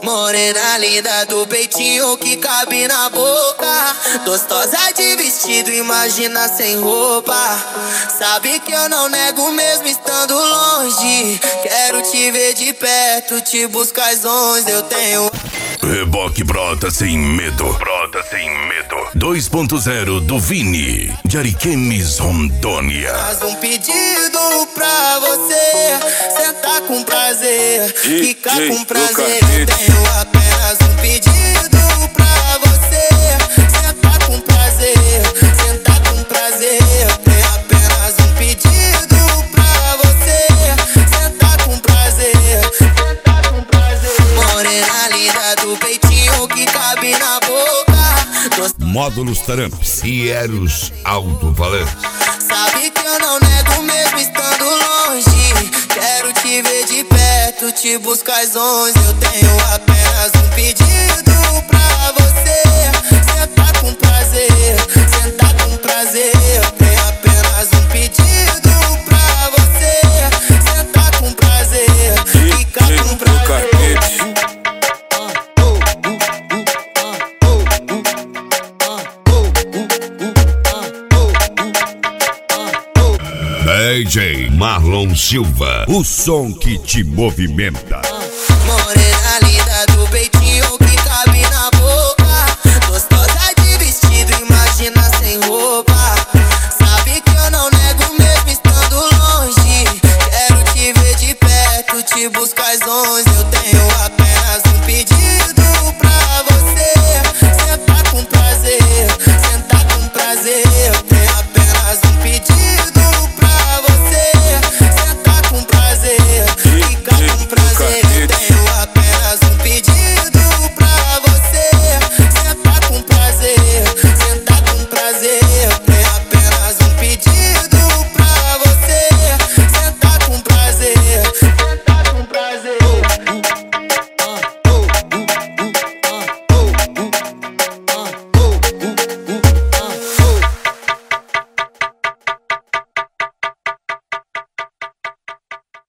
Morena linda do peitinho que cabe na boca, gostosa de vestido, imagina sem roupa. Sabe que eu não nego mesmo estando longe. Quero te ver de perto, te buscar as ondas. Eu tenho Reboque brota sem medo. Brota sem medo. 2.0 do Vini, de Ariquemes, Rondônia. mais um pedido pra você, sentar com prazer, ficar com prazer. Eu tenho apenas um pedido pra você, sentar com prazer, sentar com prazer. Eu tenho apenas um pedido pra você, sentar com prazer, sentar com prazer. Morena linda do peitinho que cabe na boca. Módulos Tramps e Eros Alto-Falantes. Sabe que eu não nego mesmo estando longe. Quero te ver de perto, te buscar as ondas. Eu tenho apenas um pedido pra você, sentar com prazer, sentar com prazer. Eu tenho apenas um pedido pra você, sentar com prazer, ficar com prazer. DJ Marlon Silva, o som que te movimenta. Morena linda do peitinho